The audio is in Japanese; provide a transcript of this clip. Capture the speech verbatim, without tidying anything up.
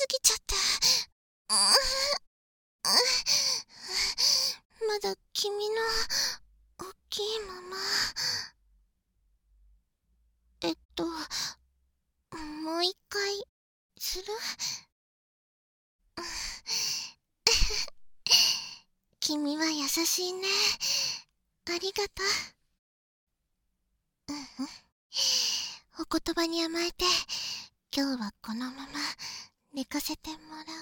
すぎちゃって。ううまだ君の大きいまま。えっと、もう一回する？君は優しいね。ありがとう。うんうん。お言葉に甘えて、今日はこのまま寝かせてもらう。